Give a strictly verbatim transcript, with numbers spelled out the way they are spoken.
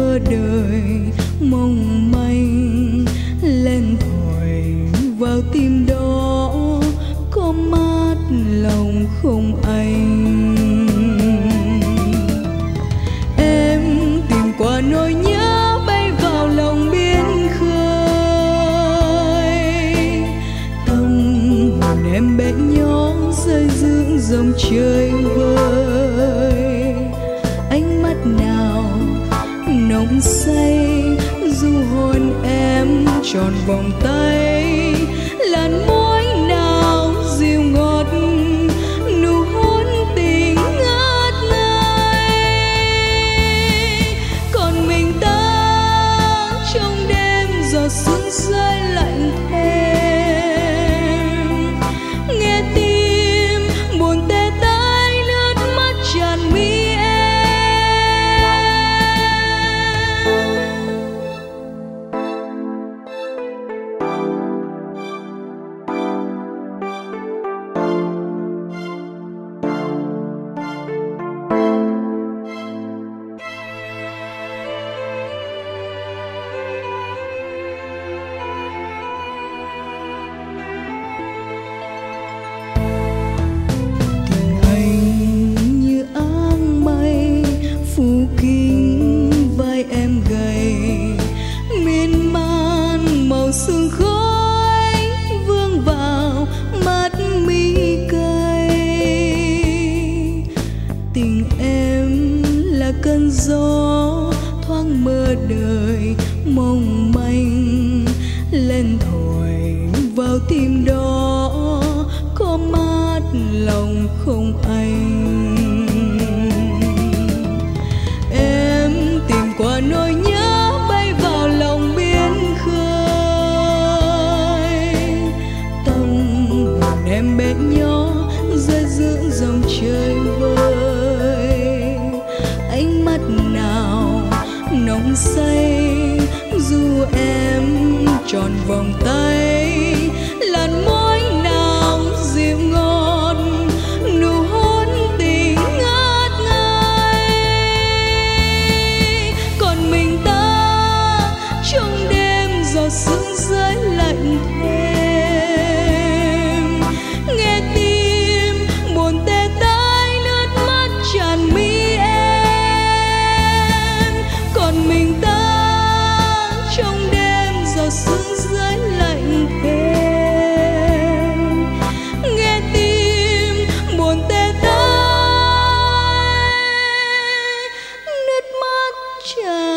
mơ đời mong manh lên thổi vào tim đó, có mát lòng không anh. Em tìm qua nỗi nhớ bay vào lòng biển khơi, tâm hồn em bé nhỏ rơi dưỡng dòng trời vơi. Ánh mắt nào nồng say du hồn em tròn vòng tay, làn môi nào dịu ngọt nụ hôn tình ngát ngây. Còn mình ta trong đêm giọt sương rơi lạnh thêm, nghe tim buồn tê tái nước mắt tràn mi. Sương khói vương vào mắt mi cay, tình em là cơn gió thoáng mơ đời mong manh lên thổi vào tim đó, có mát lòng không anh. Em tìm qua nỗi nhớ bay vào lòng biển khơi, em bé nhỏ rơi dưỡng dòng trời vơi. Ánh mắt nào nồng say du em tròn vòng tay, làn môi nào dịu ngọt nụ hôn tình ngát ngây. Còn mình ta trong đêm giọt sương rơi lạnh thêm, mình ta trong đêm giọt sương rơi lạnh thêm, nghe tim buồn tê tái nước mắt tràn.